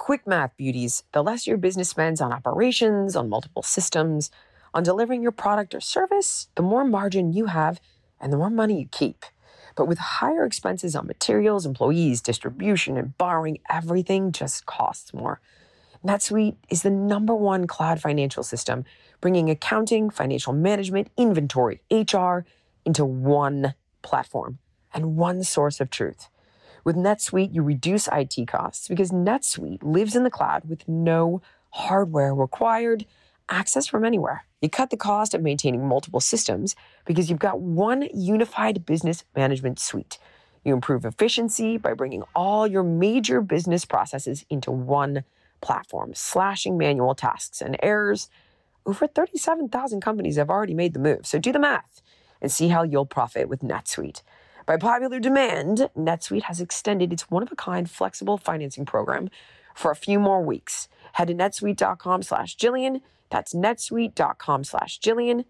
quick math, beauties. The less your business spends on operations, on multiple systems, on delivering your product or service, the more margin you have and the more money you keep. But with higher expenses on materials, employees, distribution, and borrowing, everything just costs more. NetSuite is the #1 cloud financial system, bringing accounting, financial management, inventory, HR into one platform and one source of truth. With NetSuite, you reduce IT costs because NetSuite lives in the cloud with no hardware required, access from anywhere. You cut the cost of maintaining multiple systems because you've got one unified business management suite. You improve efficiency by bringing all your major business processes into one platform, slashing manual tasks and errors. Over 37,000 companies have already made the move, so do the math and see how you'll profit with NetSuite. By popular demand, NetSuite has extended its one-of-a-kind flexible financing program for a few more weeks. Head to netsuite.com/Jillian. That's netsuite.com/Jillian.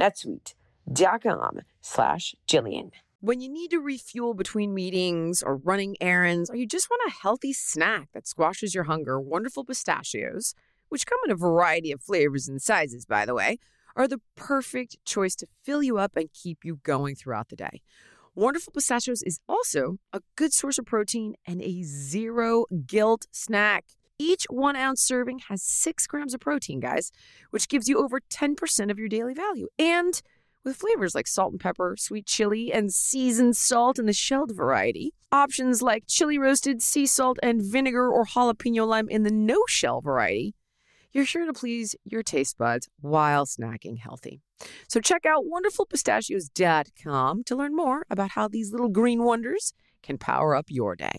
netsuite.com/Jillian. When you need to refuel between meetings or running errands, or you just want a healthy snack that squashes your hunger, Wonderful Pistachios, which come in a variety of flavors and sizes, by the way, are the perfect choice to fill you up and keep you going throughout the day. Wonderful Pistachios is also a good source of protein and a zero-guilt snack. Each 1-ounce serving has 6 grams of protein, guys, which gives you over 10% of your daily value. And with flavors like salt and pepper, sweet chili, and seasoned salt in the shelled variety, options like chili roasted, sea salt, and vinegar or jalapeno lime in the no-shell variety, you're sure to please your taste buds while snacking healthy. So check out wonderfulpistachios.com to learn more about how these little green wonders can power up your day.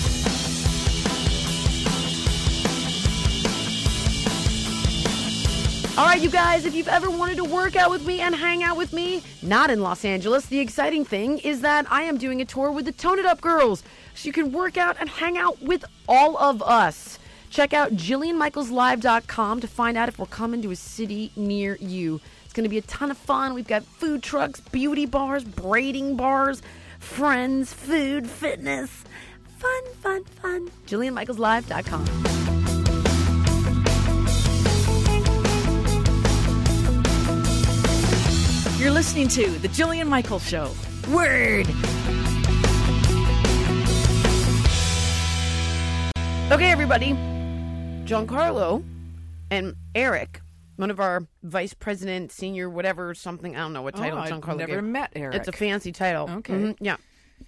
All right, you guys, if you've ever wanted to work out with me and hang out with me, not in Los Angeles, the exciting thing is that I am doing a tour with the Tone It Up Girls, so you can work out and hang out with all of us. Check out JillianMichaelsLive.com to find out if we're coming to a city near you. It's going to be a ton of fun. We've got food trucks, beauty bars, braiding bars, friends, food, fitness. Fun, fun, fun. JillianMichaelsLive.com. You're listening to The Jillian Michaels Show. Word! Okay, everybody. Giancarlo and Eric, one of our vice president, senior, whatever, something, I don't know what title Giancarlo I've never met Eric. It's a fancy title. Okay. Mm-hmm, yeah.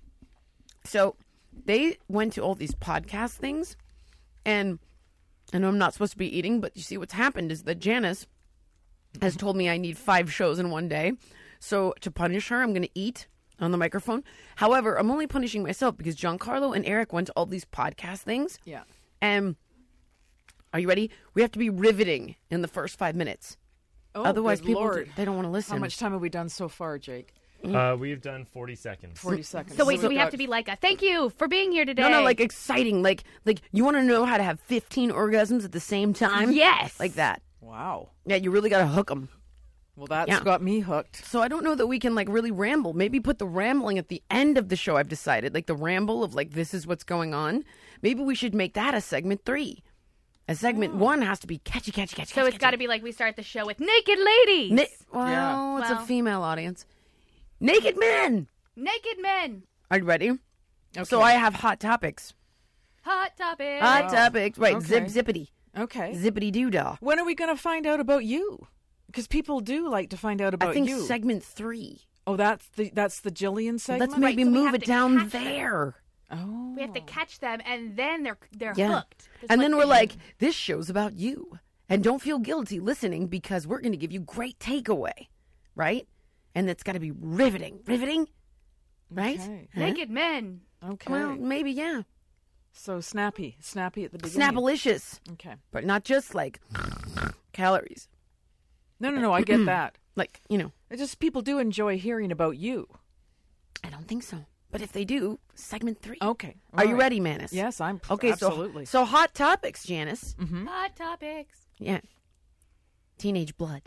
So they went to all these podcast things, and I know I'm not supposed to be eating, but you see what's happened is that Janice has told me I need 5 shows in one day. So to punish her, I'm going to eat on the microphone. However, I'm only punishing myself because Giancarlo and Eric went to all these podcast things. Yeah. And are you ready? We have to be riveting in the first 5 minutes. Oh, otherwise, people Lord. they don't want to listen. How much time have we done so far, Jake? We've done 40 seconds. 40 seconds. So wait, so we have to be like, thank you for being here today. No, like exciting. Like you want to know how to have 15 orgasms at the same time? Yes. Like that. Wow. Yeah, you really got to hook them. Well, that's got me hooked. So I don't know that we can like really ramble. Maybe put the rambling at the end of the show, I've decided. Like the ramble of like, this is what's going on. Maybe we should make that a segment 3. A segment 1 has to be catchy. So it's got to be like we start the show with naked ladies. It's a female audience. Naked men. Naked men. Are you ready? Okay. So I have hot topics. Hot topics. Hot topics. Right. Okay. Zippity. Okay. Zippity doo dah. When are we going to find out about you? Because people do like to find out about I think you. segment 3. Oh, that's the Jillian segment? Let's maybe so we move have it to down catch them. there. Oh. We have to catch them, and then they're Yeah. hooked. Just And then we're vision. like, this show's about you. And don't feel guilty listening because we're going to give you great takeaway. Right? And it's got to be riveting. Riveting? Right? Okay. Huh? naked men. Okay. Well, maybe, yeah. So snappy at the beginning. Snappalicious. Okay. But not just like calories. No, I get that. Like, you know. It's just people do enjoy hearing about you. I don't think so. But if they do, segment 3. Okay. Are you ready, Manus? Yes, I'm Okay, absolutely. So hot topics, Janice. Hot topics. Yeah. Teenage blood.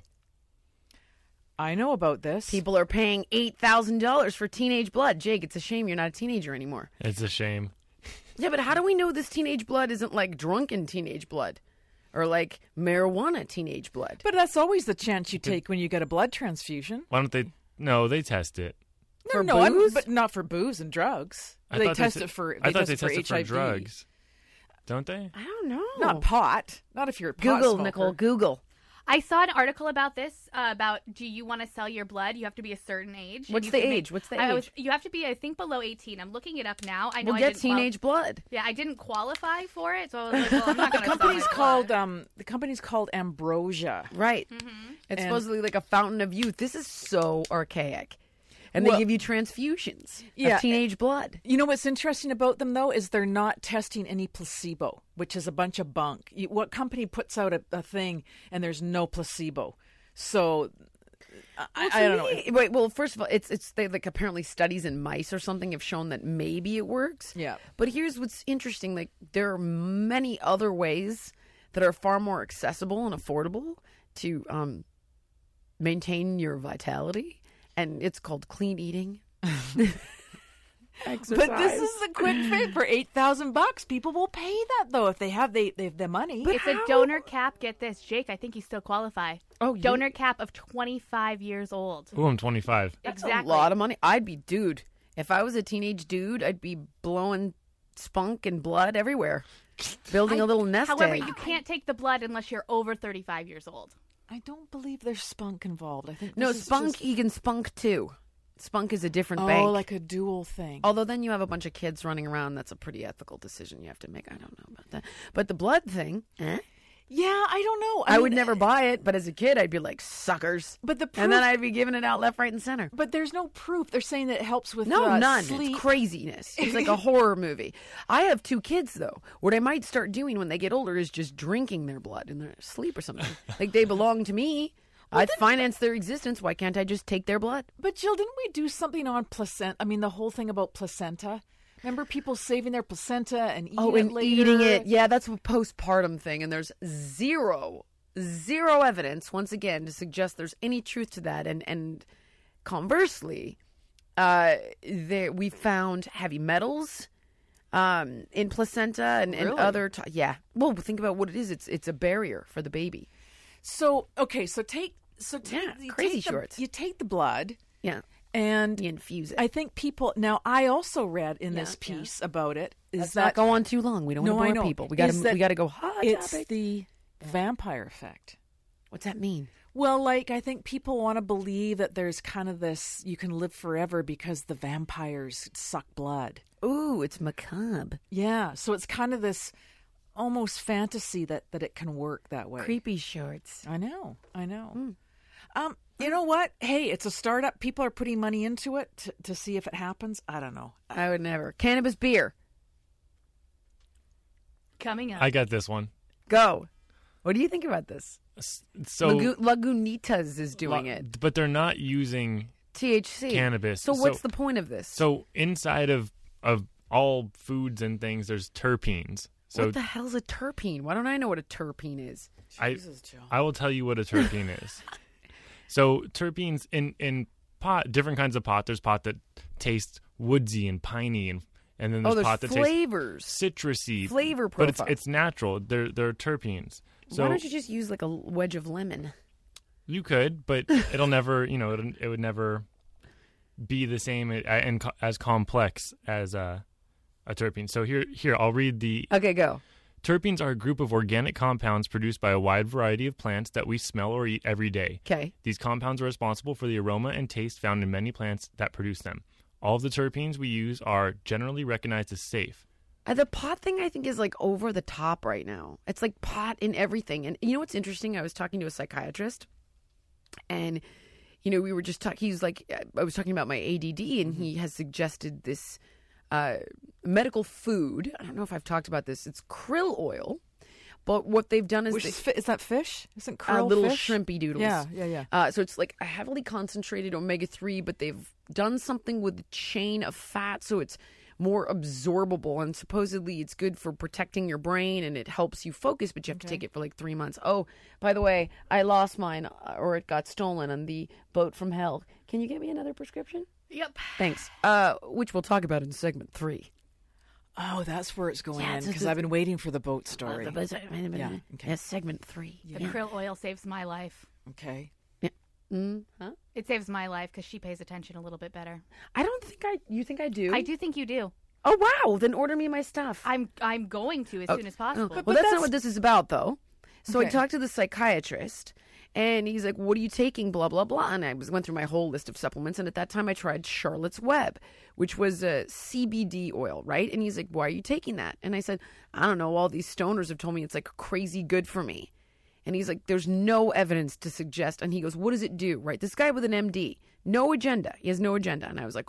I know about this. People are paying $8,000 for teenage blood. Jake, it's a shame you're not a teenager anymore. It's a shame. Yeah, but how do we know this teenage blood isn't like drunken teenage blood? Or like marijuana teenage blood? But that's always the chance you take when you get a blood transfusion. Why don't they? No, they test it. For booze? but not for booze and drugs. I They thought test te- it for. I thought they test tested for drugs. Don't they? I don't know. Not pot. Not if you're a pot Google, smoker. Nicole, Google. I saw an article about this, about do you want to sell your blood? You have to be a certain age. and What's you the can age? What's the age? You have to be, I think, below 18. I'm looking it up now. I know We'll I get didn't teenage blood. Yeah, I didn't qualify for it, so I was like, well, I'm not going to The company's called Ambrosia. Right. Mm-hmm. It's And- supposedly like a fountain of youth. This is so archaic. And they Well- give you transfusions Yeah. of teenage blood. You know what's interesting about them, though, is they're not testing any placebo, which is a bunch of bunk. What company puts out a thing and there's no placebo? So I don't know. Wait, well, first of all, it's they like apparently studies in mice or something have shown that maybe it works. Yeah. But here's what's interesting: like there are many other ways that are far more accessible and affordable to maintain your vitality, and it's called clean eating. Exercise. But this is a quick fix for $8,000. People will pay that though if they have the money. It's a donor cap. Get this, Jake. I think you still qualify. Oh, donor cap of 25 years old. Ooh, I'm 25. That's Exactly. a lot of money. Dude. If I was a teenage dude, I'd be blowing spunk and blood everywhere, building a little nest However, egg. you can't take the blood unless you're over 35 years old. I don't believe there's spunk involved. I think No, this is spunk. just- You can spunk too. Spunk is a different Oh, bank. like a dual thing. Although then you have a bunch of kids running around. That's a pretty ethical decision you have to make. I don't know about that. But the blood thing, Yeah, I don't know. I would mean, never buy it. But as a kid, I'd be like, suckers. But the proof, And then I'd be giving it out left, right, and center. but there's no proof. They're saying that it helps with No, none. sleep. It's craziness. It's like a horror movie. I have 2 kids, though. What I might start doing when they get older is just drinking their blood in their sleep or something. Like they belong to me. I'd finance their existence. Why can't I just take their blood? But Jill, didn't we do something on placenta? I mean, the whole thing about placenta. Remember people saving their placenta and eating it and later? eating it. Yeah, that's a postpartum thing. And there's zero evidence, once again, to suggest there's any truth to that. And conversely, we found heavy metals in placenta and Really? other... yeah. Well, think about what it is. It's a barrier for the baby. So okay, so take Yeah, you crazy take the- shorts. You take the blood Yeah. and You infuse it. I think people now. I also read in this Yeah, yeah. piece about it. Is Let's that not go on too long. We don't No, I want to know. bore people. We Is that got to go hot it's topic. the vampire effect. What's that mean? Well, like I think people want to believe that there's kind of this you can live forever because the vampires suck blood. Ooh, it's macabre. Yeah, so it's kind of this almost fantasy that it can work that way. Creepy shorts. I know. You know what? Hey, it's a startup. People are putting money into it to see if it happens. I don't know. I would never. Cannabis beer. Coming up. I got this one. Go. What do you think about this? So, Lagunitas is doing it. but they're not using THC. cannabis. So what's the point of this? So inside of all foods and things, there's terpenes. So what the hell's a terpene? Why don't I know what a terpene is? I will tell you what a terpene is. So terpenes in pot, different kinds of pot. There's pot that tastes woodsy and piney, and then there's There's pot that flavors. tastes citrusy, Flavor but profile. it's natural. They're terpenes. So Why don't you just use like a wedge of lemon? you could, but it'll never, it would never be the same and as complex as a terpene. So here I'll read the. Okay, go. Terpenes are a group of organic compounds produced by a wide variety of plants that we smell or eat every day. Okay. These compounds are responsible for the aroma and taste found in many plants that produce them. All of the terpenes we use are generally recognized as safe. The pot thing, I think, is like over the top right now. It's like pot in everything. And you know what's interesting? I was talking to a psychiatrist, and we were just talking. He's like, I was talking about my ADD, and he has suggested this medical food. I don't know if I've talked about this. It's krill oil, but what they've done is is that fish? Isn't krill little fish? shrimpy doodles. Yeah. So it's like a heavily concentrated omega-3, but they've done something with the chain of fat, so it's more absorbable, and supposedly it's good for protecting your brain and it helps you focus, but you have to take it for like 3 months. Oh, by the way, I lost mine, or it got stolen on the boat from hell. Can you get me another prescription? Yep. Thanks. Which we'll talk about in segment 3. Oh, that's where it's going Yeah, in, so because the- I've been waiting for the boat story. Yeah, okay. segment 3. The krill oil saves my life. Okay. Huh? It saves my life because she pays attention a little bit better. I don't think you think I do? I do think you do. Oh, wow. Then order me my stuff. I'm going to as soon as possible. Well, that's not what this is about, though. So I Okay. talked to the psychiatrist, and he's like, what are you taking, blah, blah, blah. And I went through my whole list of supplements, and at that time I tried Charlotte's Web, which was a CBD oil, right? And he's like, why are you taking that? And I said, I don't know, all these stoners have told me it's like crazy good for me. And he's like, there's no evidence to suggest. And he goes, what does it do, right? This guy with an MD, no agenda. He has no agenda. And I was like,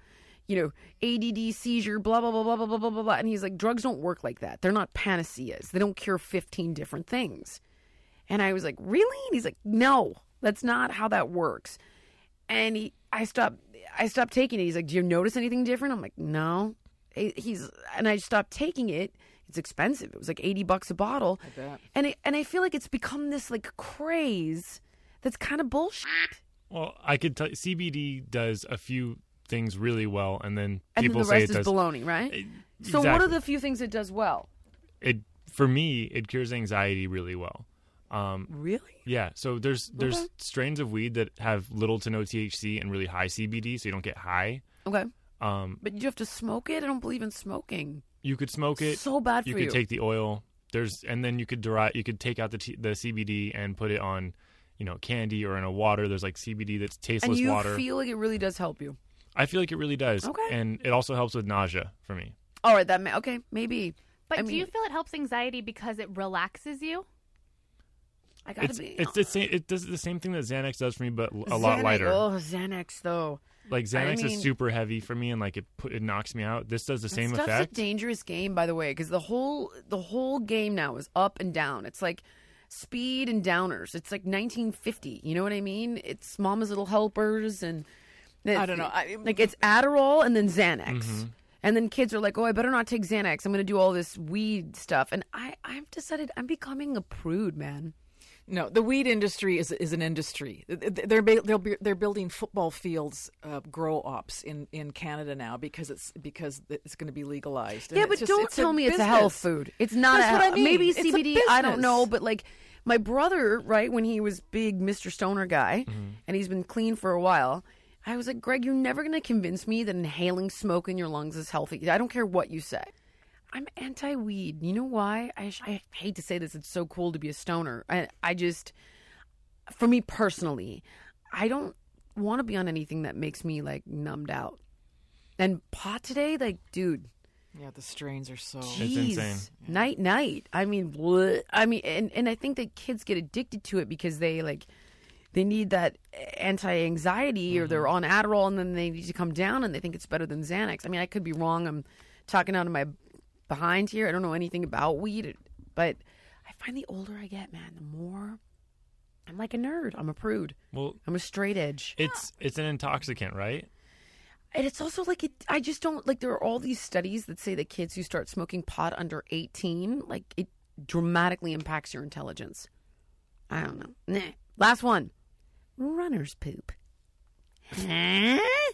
ADD, seizure, blah, blah, blah, blah, blah, blah, blah, blah, blah. And he's like, drugs don't work like that. They're not panaceas. They don't cure 15 different things. And I was like, really? And he's like, no, that's not how that works. And I stopped taking it. He's like, do you notice anything different? I'm like, no. And I stopped taking it. It's expensive. It was like $80 a bottle. I bet. And I feel like it's become this like craze that's kind of bullshit. Well, I could tell CBD does a few things really well, and then And people then the say rest it is does. baloney, right? So Exactly. what are the few things it does well? For me, it cures anxiety really well. Really? Yeah, so there's strains of weed that have little to no THC and really high CBD, so you don't get high. Okay. But you have to smoke it? I don't believe in smoking. You could smoke it. So bad You for could you. take the oil. And then you could take out the CBD and put it on, candy or in a water. There's like CBD that's tasteless And you water. feel like it really does help you. I feel like it really does. Okay. And it also helps with nausea for me. All right, okay, maybe. But I do mean, you feel it helps anxiety because it relaxes you? I gotta be. It's the same. It does the same thing that Xanax does for me, but a lot lighter. Oh, Xanax though. Like Xanax mean- is super heavy for me, and like it knocks me out. This does the same Stuff's effect. a dangerous game, by the way, because the whole game now is up and down. It's like speed and downers. It's like 1950. You know what I mean? It's Mama's Little Helpers and I don't know. like it's Adderall and then Xanax. Mm-hmm. And then kids are like, oh, I better not take Xanax. I'm going to do all this weed stuff. And I've decided I'm becoming a prude, man. No, the weed industry is an industry. They're building football fields, grow ops in Canada now because it's going to be legalized. And Yeah, it's but just- don't it's tell a me it's a business. health food. It's not That's what I mean. Maybe It's a CBD, I don't business. know, but like my brother, right, when he was big Mr. Stoner guy, and he's been clean for a while, I was like, Greg, you're never going to convince me that inhaling smoke in your lungs is healthy. I don't care what you say. I'm anti-weed. You know why? I hate to say this. It's so cool to be a stoner. I just, for me personally, I don't want to be on anything that makes me like numbed out. And pot today, like, dude. Yeah, the strains are so. Jeez. insane. Night. I mean, bleh. And I think that kids get addicted to it because they need that anti-anxiety or they're on Adderall and then they need to come down and they think it's better than Xanax. I mean, I could be wrong. I'm talking out of my behind here. I don't know anything about weed, but I find the older I get, man, the more I'm like a nerd. I'm a prude. Well, I'm a straight edge. it's an intoxicant, right? And it's also like I just don't like. There are all these studies that say that kids who start smoking pot under 18, like it dramatically impacts your intelligence. I don't know. Nah. Last one. Runner's poop. Huh?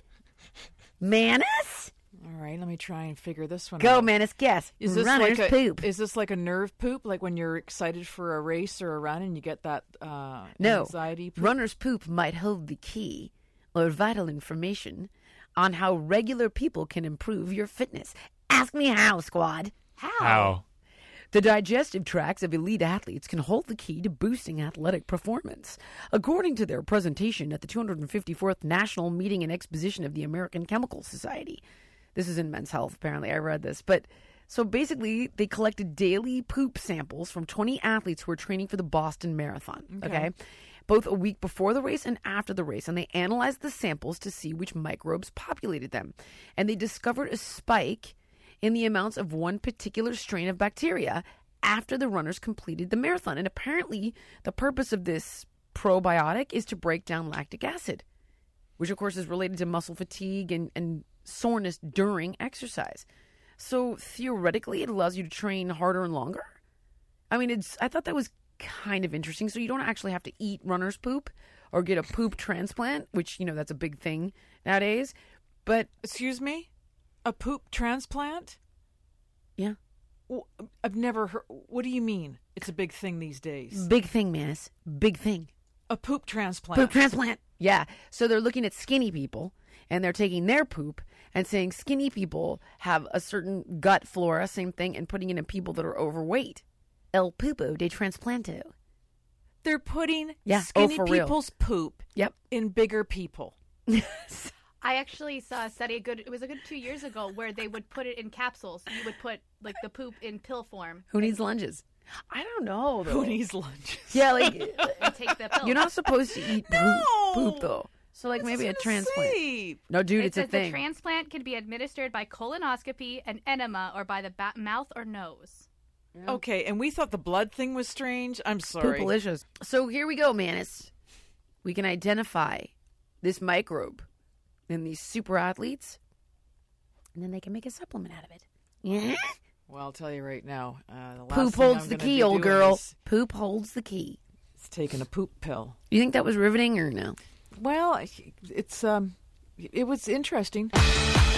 Manus? All right, let me try and figure this one Go, out. Manus. Guess. Is this Runner's like poop. Is this like a nerve poop? Like when you're excited for a race or a run and you get that No. anxiety poop? Runner's poop might hold the key or vital information on how regular people can improve your fitness. Ask me how, squad. How? The digestive tracts of elite athletes can hold the key to boosting athletic performance, according to their presentation at the 254th National Meeting and Exposition of the American Chemical Society. This is in Men's Health, apparently. I read this. But so basically, they collected daily poop samples from 20 athletes who were training for the Boston Marathon, okay? Both a week before the race and after the race. And they analyzed the samples to see which microbes populated them. And they discovered a spike in the amounts of one particular strain of bacteria after the runners completed the marathon. And apparently, the purpose of this probiotic is to break down lactic acid, which, of course, is related to muscle fatigue and soreness during exercise. So, theoretically, it allows you to train harder and longer. I mean, I thought that was kind of interesting. So, you don't actually have to eat runner's poop or get a poop transplant, which, that's a big thing nowadays. But Excuse me? A poop transplant? Yeah. Well, I've never heard. What do you mean? It's a big thing these days. Big thing, Manus. Big thing. A poop transplant. Poop transplant. Yeah. So they're looking at skinny people and they're taking their poop and saying skinny people have a certain gut flora, same thing, and putting it in people that are overweight. El pupo de trasplante. They're putting Yeah. skinny for real. people's poop Yep. in bigger people. I actually saw a study. It was a good 2 years ago where they would put it in capsules. You would put like the poop in pill form. Who needs lunges? I don't know, though. Who needs lunches? Yeah, like, And take the pill. you're not supposed to eat No! poop, though. So, like, maybe a transplant. Say. No, dude, It it's a says thing. the transplant can be administered by colonoscopy, an enema, or by the mouth or nose. Okay, and we thought the blood thing was strange. I'm sorry. Poopalicious. So here we go, Manus. We can identify this microbe in these super athletes, and then they can make a supplement out of it. Yeah. Well, I'll tell you right now. The last Poop thing holds I'm the gonna key, be old doing girl. is Poop holds the key. taking a poop pill. You think that was riveting or no? Well, it's it was interesting. All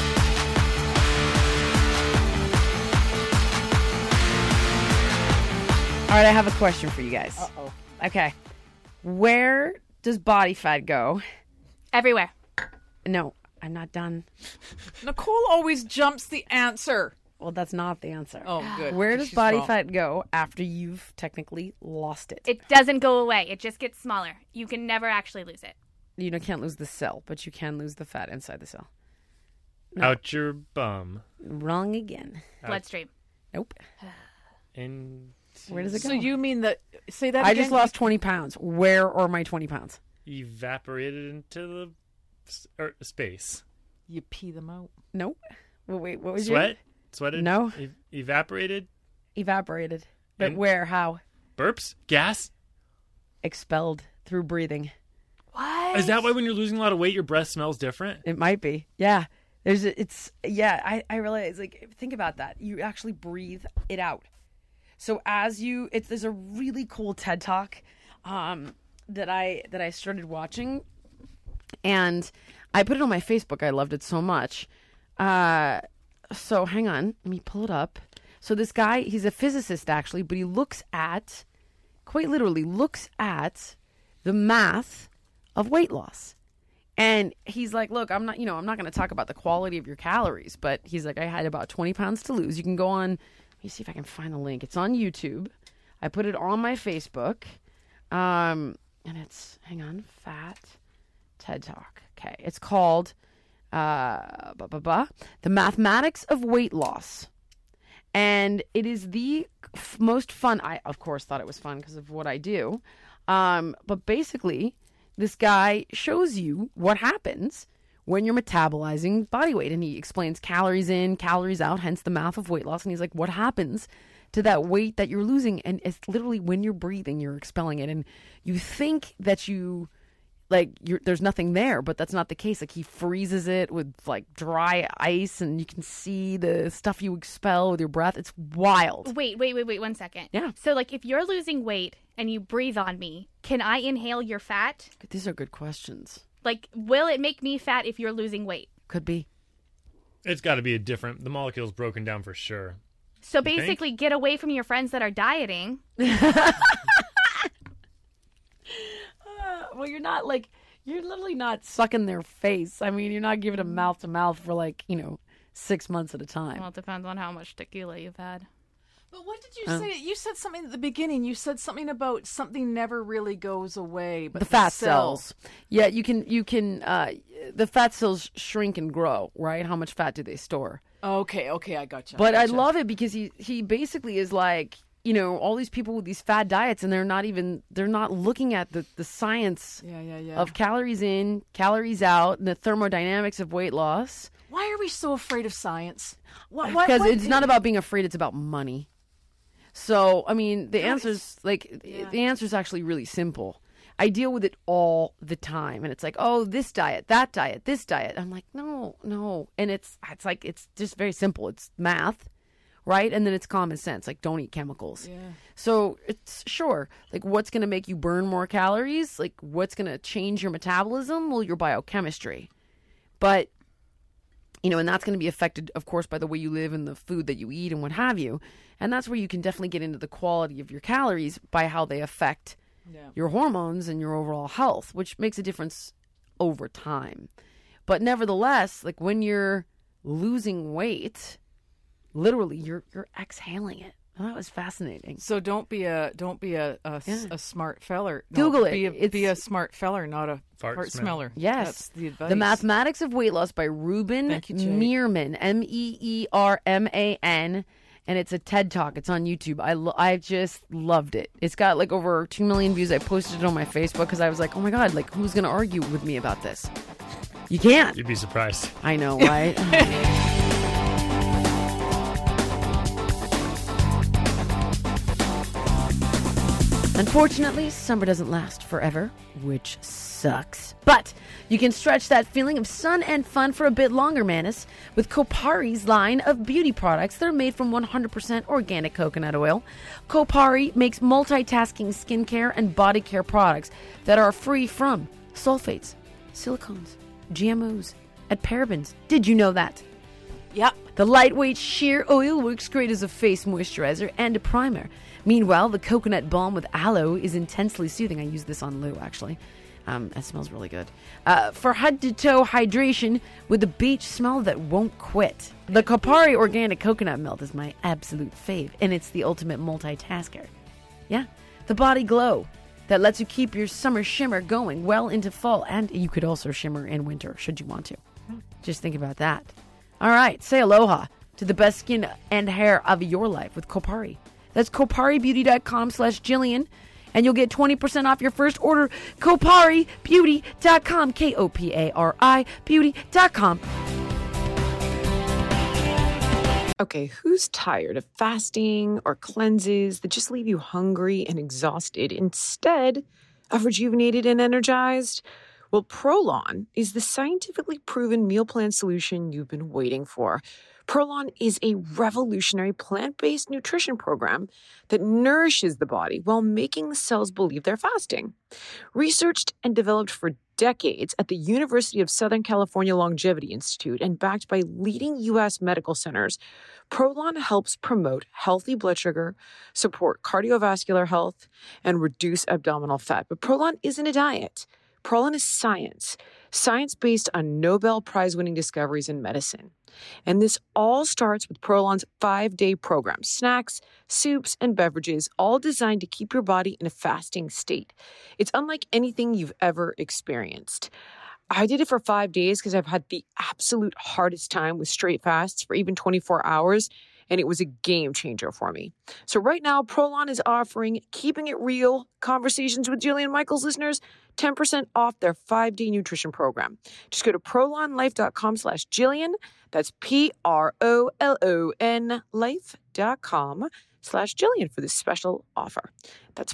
right, I have a question for you guys. Uh-oh. Okay. Where does body fat go? Everywhere. No, I'm not done. Nicole always jumps the answer. Well, that's not the answer. Oh, good. Where does She's body wrong. fat go after you've technically lost it? It doesn't go away. It just gets smaller. You can never actually lose it. You can't lose the cell, but you can lose the fat inside the cell. Out your bum. Wrong again. Bloodstream. Nope. And Where does it go? So you mean that? Say that I again? just lost 20 pounds. Where are my 20 pounds? evaporated into the space. You pee them out. Nope. Well, wait, what was Sweat? Sweated? No. Evaporated? Evaporated. But And- where? How? Burps? Gas? Expelled through breathing. What? Is that why when you're losing a lot of weight, your breath smells different? It might be. Yeah. I realize, like, think about that. You actually breathe it out. So there's a really cool TED Talk that I started watching, and I put it on my Facebook. I loved it so much. So hang on, let me pull it up. So this guy, he's a physicist actually, but he quite literally looks at the math of weight loss. And he's like, look, I'm not going to talk about the quality of your calories, but he's like, I had about 20 pounds to lose. You can go on, let me see if I can find the link. It's on YouTube. I put it on my Facebook. And it's, hang on, Fat TED Talk. Okay. It's called, The Mathematics of Weight Loss. And it is the most fun. I, of course, thought it was fun because of what I do. But basically, this guy shows you what happens when you're metabolizing body weight. And he explains calories in, calories out, hence the math of weight loss. And he's like, what happens to that weight that you're losing? And it's literally when you're breathing, you're expelling it. And you think that there's nothing there, but that's not the case. Like, he freezes it with like dry ice, and you can see the stuff you expel with your breath. It's wild. Wait 1 second. Yeah. So, like, if you're losing weight and you breathe on me, can I inhale your fat? These are good questions. Like, will it make me fat if you're losing weight? Could be. It's got to be the molecule's broken down for sure. So You think? basically, get away from your friends that are dieting. Well, you're literally not sucking their face. I mean, you're not giving them mouth to mouth for 6 months at a time. Well, it depends on how much tequila you've had. But what did you say? You said something at the beginning. You said something about something never really goes away. But The fat cell. cells. Yeah, you can, the fat cells shrink and grow, right? How much fat do they store? Okay, I gotcha. But I love it because he basically is like, all these people with these fad diets, and they're not looking at the science Yeah. of calories in, calories out, and the thermodynamics of weight loss. Why are we so afraid of science? Because it's not about being afraid; it's about money. So, I mean, the answer's actually really simple. I deal with it all the time, and it's like, oh, this diet, that diet, this diet. I'm like, no, and it's just very simple. It's math, right? And then it's common sense, like don't eat chemicals. Yeah. So it's sure, like what's going to make you burn more calories? Like what's going to change your metabolism? Well, your biochemistry. But And that's going to be affected, of course, by the way you live and the food that you eat and what have you. And that's where you can definitely get into the quality of your calories by how they affect your hormones and your overall health, which makes a difference over time. But nevertheless, like when you're losing weight, literally you're exhaling it. Oh, that was fascinating. So don't be a smart feller. No, Google it. Be a smart feller, not a Fart smeller. Yes. That's the advice. The Mathematics of Weight Loss by Ruben Meerman, Meerman. And it's a TED Talk. It's on YouTube. I just loved it. It's got like over 2 million views. I posted it on my Facebook because I was like, oh my God, like who's going to argue with me about this? You can't. You'd be surprised. I know, right? Unfortunately, summer doesn't last forever, which sucks. But you can stretch that feeling of sun and fun for a bit longer, Manus, with Kopari's line of beauty products that are made from 100% organic coconut oil. Kopari makes multitasking skincare and body care products that are free from sulfates, silicones, GMOs, and parabens. Did you know that? Yep. The lightweight sheer oil works great as a face moisturizer and a primer. Meanwhile, the coconut balm with aloe is intensely soothing. I use this on Lou, actually. It smells really good. For head-to-toe hydration with a beach smell that won't quit. The Kopari organic coconut milk is my absolute fave, and it's the ultimate multitasker. Yeah, the body glow that lets you keep your summer shimmer going well into fall, and you could also shimmer in winter, should you want to. Just think about that. All right, say aloha to the best skin and hair of your life with Kopari. That's koparibeauty.com/Jillian, and you'll get 20% off your first order. koparibeauty.com, Kopari beauty.com. Okay, who's tired of fasting or cleanses that just leave you hungry and exhausted instead of rejuvenated and energized? Well, Prolon is the scientifically proven meal plan solution you've been waiting for. Prolon is a revolutionary plant-based nutrition program that nourishes the body while making the cells believe they're fasting. Researched and developed for decades at the University of Southern California Longevity Institute and backed by leading U.S. medical centers, Prolon helps promote healthy blood sugar, support cardiovascular health, and reduce abdominal fat. But Prolon isn't a diet. Prolon is science based on Nobel Prize-winning discoveries in medicine. And this all starts with Prolon's 5-day program, snacks, soups, and beverages, all designed to keep your body in a fasting state. It's unlike anything you've ever experienced. I did it for 5 days because I've had the absolute hardest time with straight fasts for even 24 hours, and it was a game changer for me. So right now, Prolon is offering Keeping It Real Conversations with Jillian Michaels listeners 10% off their 5-day nutrition program. Just go to prolonlife.com/Jillian. That's PROLON life.com/Jillian for this special offer. That's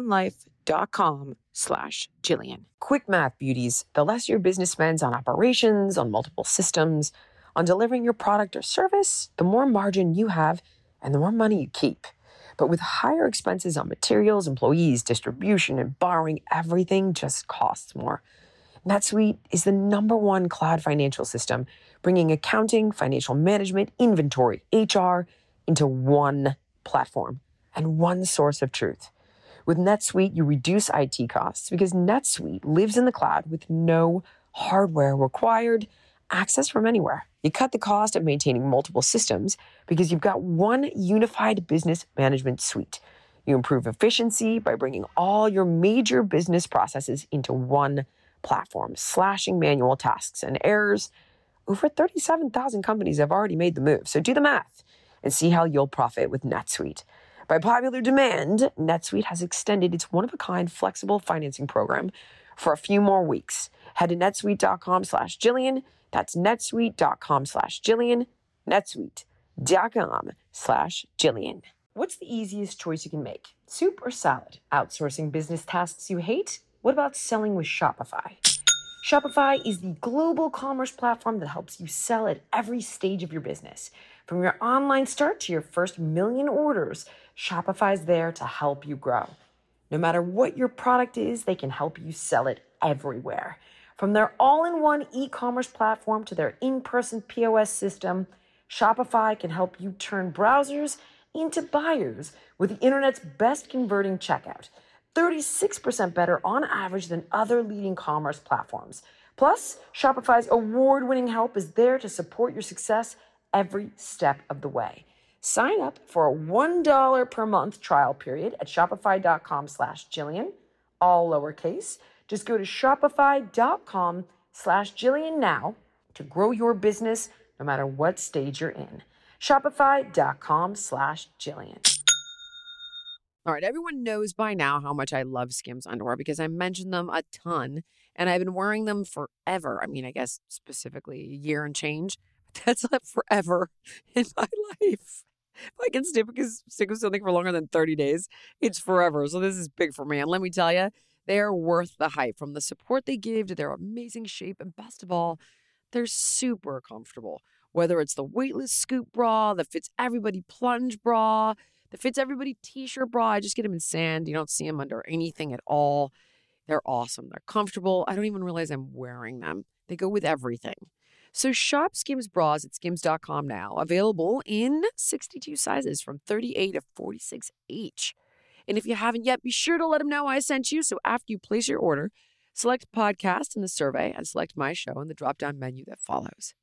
prolonlife.com/Jillian. Quick math, beauties. The less your business spends on operations, on multiple systems, on delivering your product or service, the more margin you have and the more money you keep. But with higher expenses on materials, employees, distribution, and borrowing, everything just costs more. NetSuite is the #1 cloud financial system, bringing accounting, financial management, inventory, HR into one platform and one source of truth. With NetSuite, you reduce IT costs because NetSuite lives in the cloud with no hardware required, access from anywhere. You cut the cost of maintaining multiple systems because you've got one unified business management suite. You improve efficiency by bringing all your major business processes into one platform, slashing manual tasks and errors. Over 37,000 companies have already made the move, so do the math and see how you'll profit with NetSuite. By popular demand, NetSuite has extended its one-of-a-kind flexible financing program for a few more weeks. Head to netsuite.com/Jillian. That's netsuite.com/Jillian. netsuite.com/Jillian. What's the easiest choice you can make? Soup or salad? Outsourcing business tasks you hate? What about selling with Shopify? Shopify is the global commerce platform that helps you sell at every stage of your business. From your online start to your first million orders, Shopify's there to help you grow. No matter what your product is, they can help you sell it everywhere. From their all-in-one e-commerce platform to their in-person POS system, Shopify can help you turn browsers into buyers with the internet's best converting checkout. 36% better on average than other leading commerce platforms. Plus, Shopify's award-winning help is there to support your success every step of the way. Sign up for a $1 per month trial period at shopify.com/Jillian, all lowercase. Just go to shopify.com/Jillian now to grow your business no matter what stage you're in. Shopify.com/Jillian. All right, everyone knows by now how much I love Skims underwear because I mentioned them a ton and I've been wearing them forever. I mean, I guess specifically a year and change. That's not forever in my life. If I can stick with something for longer than 30 days, it's forever. So this is big for me. And let me tell you, they are worth the hype. From the support they give to their amazing shape, and best of all, they're super comfortable. Whether it's the weightless scoop bra, the fits everybody plunge bra, the fits everybody t-shirt bra. I just get them in sand. You don't see them under anything at all. They're awesome. They're comfortable. I don't even realize I'm wearing them. They go with everything. So shop Skims bras at skims.com now. Available in 62 sizes from 38 to 46 each. And if you haven't yet, be sure to let them know I sent you. So after you place your order, select podcast in the survey and select my show in the drop-down menu that follows.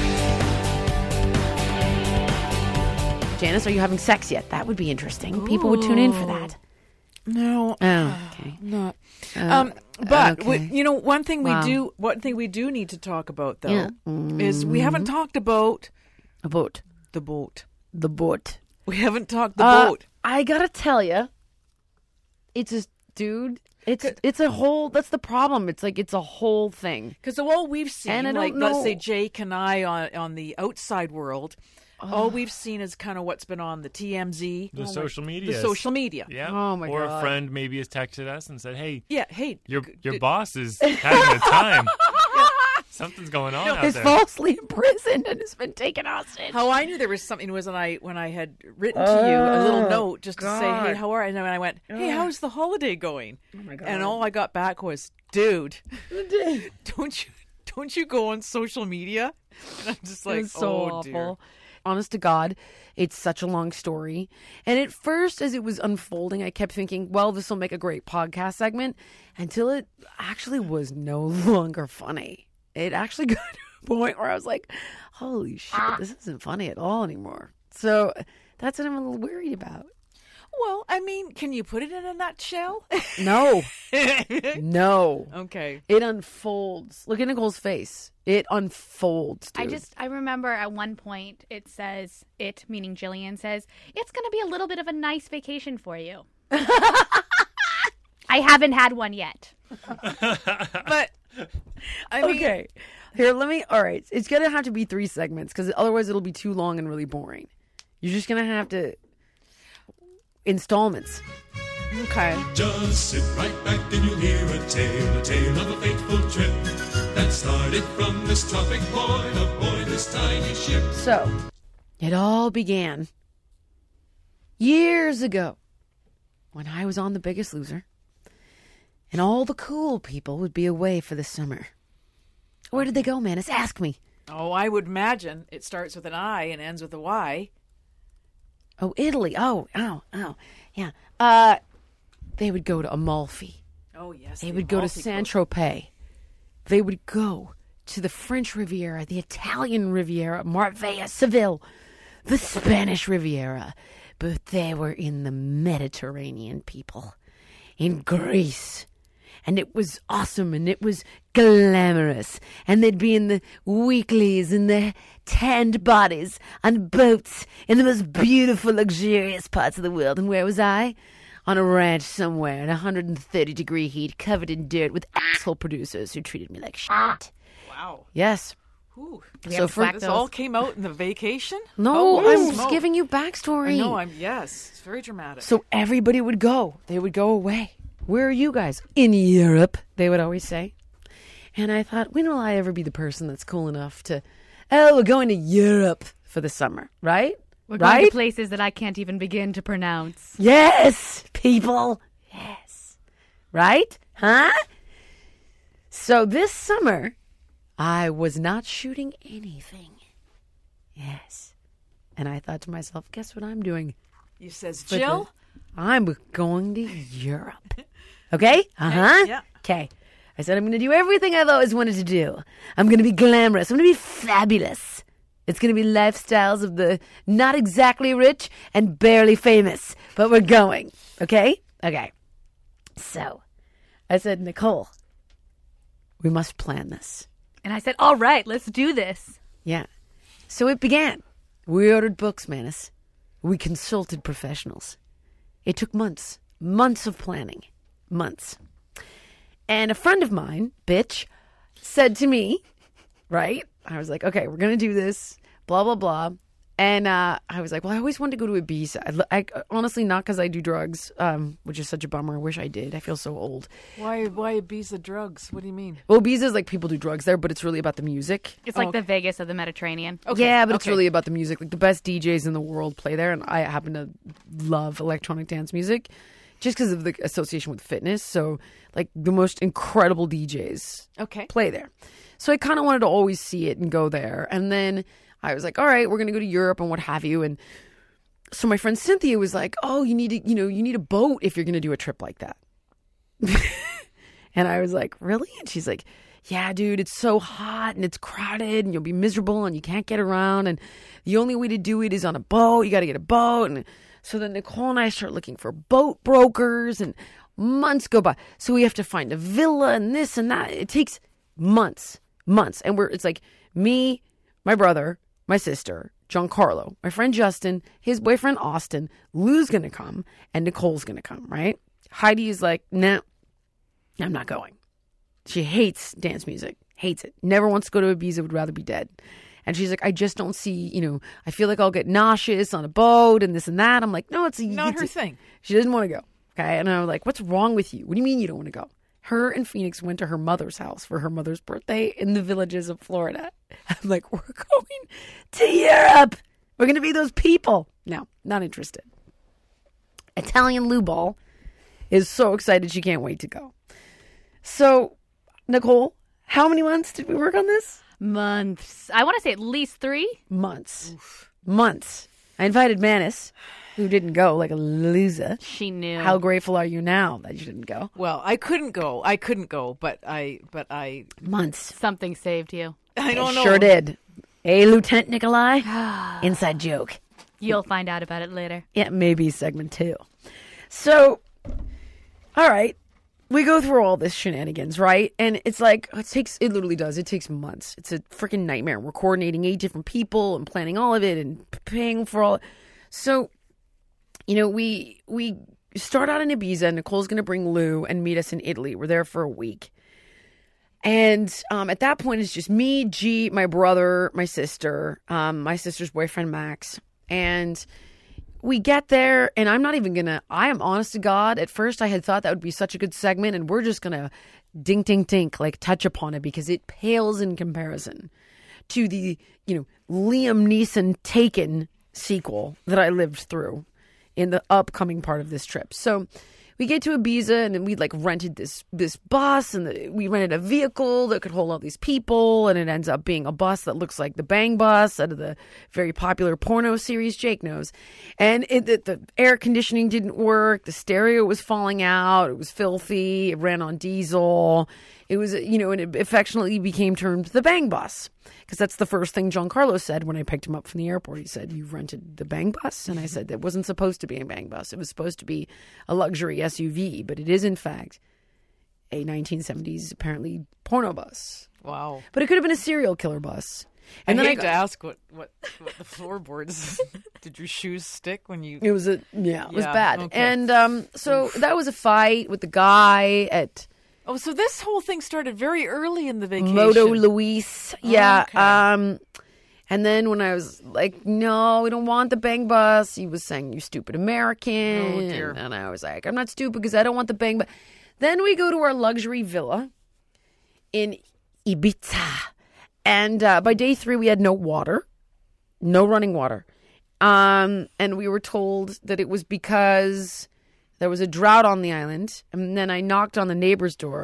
Janice, are you having sex yet? That would be interesting. People would tune in for that. No. Oh, okay. Not. But okay. one thing we do need to talk about though is we haven't talked about a boat. The boat. The boat. We haven't talked the boat. I gotta tell you, it's a dude. It's a whole. That's the problem. It's like it's a whole thing. Because all we've seen, and I don't let's know. say Jake and I on the outside world. All we've seen is kind of what's been on the TMZ. The social media. The social media. Yeah. Oh, my or God. a friend maybe has texted us and said, hey, your your boss is having a time. Something's going on out He's there. falsely imprisoned and has been taken hostage. How I knew there was something was when I had written to you a little note just to say, hey, how are you? And then I went, hey, how's the holiday going? Oh my God. And all I got back was, dude, don't you go on social media? And I'm just like, It was so awful. Dear. Honest to God, it's such a long story. And at first, as it was unfolding, I kept thinking, well, this will make a great podcast segment, until it actually was no longer funny. It actually got to a point where I was like, holy shit, this isn't funny at all anymore. So that's what I'm a little worried about. Well, I mean, can you put it in a nutshell? No. No. Okay. It unfolds. Look at Nicole's face. It unfolds, dude. I remember at one point it says, meaning Jillian says, it's going to be a little bit of a nice vacation for you. I haven't had one yet. But, I mean. Okay. Here, all right. It's going to have to be 3 segments because otherwise it'll be too long and really boring. You're just going to have to. Installments. Okay. Just sit right back and you'll hear a tale of a fateful trip that started from this tropic point aboard this tiny ship. So, it all began years ago when I was on The Biggest Loser and all the cool people would be away for the summer. Where did they go, Manus? Ask me. Oh, I would imagine it starts with an I and ends with a Y. Oh, Italy. Oh, yeah. They would go to Amalfi. Oh, yes. They would go to Saint-Tropez. They would go to the French Riviera, the Italian Riviera, Marbella, Seville, the Spanish Riviera. But they were in the Mediterranean, people. In Greece. And it was awesome and it was glamorous. And they'd be in the weeklies and the tanned bodies on boats in the most beautiful, luxurious parts of the world. And where was I? On a ranch somewhere in 130-degree heat, covered in dirt with asshole producers who treated me like shit. Wow. Yes. Ooh. So for This all came out in the vacation? No, Oh, I'm just smoke. giving you backstory. I know, yes. It's very dramatic. So everybody would go. They would go away. Where are you guys? In Europe, they would always say. And I thought, when will I ever be the person that's cool enough to, we're going to Europe for the summer, right? We're going to places that I can't even begin to pronounce. Yes, people. Yes. Right? Huh? So this summer, I was not shooting anything. Yes. And I thought to myself, guess what I'm doing? You says, Jill? I'm going to Europe. Okay? Uh-huh. Yeah. Okay. I said I'm going to do everything I've always wanted to do. I'm going to be glamorous. I'm going to be fabulous. It's going to be lifestyles of the not exactly rich and barely famous. But we're going. Okay? Okay. So, I said, Nicole, we must plan this. And I said, all right, let's do this. Yeah. So it began. We ordered books, Manus. We consulted professionals. It took months of planning. Months. And a friend of mine, bitch, said to me, right? I was like, okay, we're going to do this, blah, blah, blah. And I was like, well, I always wanted to go to Ibiza. I honestly, not because I do drugs, which is such a bummer. I wish I did. I feel so old. Why Ibiza drugs? What do you mean? Well, Ibiza is like people do drugs there, but it's really about the music. It's like the Vegas of the Mediterranean. Okay. Yeah, but it's really about the music. Like the best DJs in the world play there, and I happen to love electronic dance music just because of the association with fitness. So, like the most incredible DJs play there. So I kind of wanted to always see it and go there. And then I was like, all right, we're going to go to Europe and what have you. And so my friend Cynthia was like, oh, you need a boat if you're going to do a trip like that. And I was like, really? And she's like, yeah, dude, it's so hot and it's crowded and you'll be miserable and you can't get around. And the only way to do it is on a boat. You got to get a boat. And so then Nicole and I start looking for boat brokers and months go by. So we have to find a villa and this and that. It takes months. And it's like me, my brother, my sister, Giancarlo, my friend Justin, his boyfriend Austin, Lou's going to come, and Nicole's going to come, right? Heidi is like, nah, I'm not going. She hates dance music, hates it. Never wants to go to Ibiza, would rather be dead. And she's like, I just don't see, I feel like I'll get nauseous on a boat and this and that. I'm like, no, it's not her thing. She doesn't want to go. Okay. And I'm like, what's wrong with you? What do you mean you don't want to go? Her and Phoenix went to her mother's house for her mother's birthday in the villages of Florida. I'm like, we're going to Europe. We're going to be those people. No, not interested. Italian Lou Ball is so excited she can't wait to go. So, Nicole, how many months did we work on this? Months. I want to say at least 3 months. Oof. Months. I invited Manus, who didn't go like a loser. She knew. How grateful are you now that you didn't go? Well, I couldn't go, but I months. Something saved you. I don't know. Sure did. Hey, Lieutenant Nikolai. Inside joke. You'll find out about it later. Yeah, maybe segment 2. So, all right. We go through all this shenanigans, right? And it's like, it literally does. It takes months. It's a freaking nightmare. We're coordinating 8 different people and planning all of it and paying for all. So, we start out in Ibiza. Nicole's going to bring Lou and meet us in Italy. We're there for a week. And at that point, it's just me, G, my brother, my sister, my sister's boyfriend, Max. And we get there, and I am honest to God, at first I had thought that would be such a good segment, and we're just going to dink, dink, dink, like touch upon it, because it pales in comparison to the, Liam Neeson Taken sequel that I lived through in the upcoming part of this trip. So we get to Ibiza, and then we rented this bus, and we rented a vehicle that could hold all these people, and it ends up being a bus that looks like the Bang Bus out of the very popular porno series Jake knows. And the air conditioning didn't work, the stereo was falling out, it was filthy, it ran on diesel. It was, and it affectionately became termed the Bang Bus, because that's the first thing Giancarlo said when I picked him up from the airport. He said, "You rented the Bang Bus?" And I said, "It wasn't supposed to be a Bang Bus. It was supposed to be a luxury SUV, but it is, in fact, a 1970s, apparently, porno bus." Wow. But it could have been a serial killer bus. And then I hate to ask what the floorboards, did your shoes stick when you... It was it was bad. Okay. And so that was a fight with the guy at... Oh, so this whole thing started very early in the vacation. Moto Luis. Yeah. Okay. And then when I was like, no, we don't want the Bang Bus, he was saying, "You stupid American." Oh, dear. And I was like, I'm not stupid because I don't want the Bang Bus. Then we go to our luxury villa in Ibiza. And by day 3, we had no water, no running water. And we were told that it was because there was a drought on the island. And then I knocked on the neighbor's door,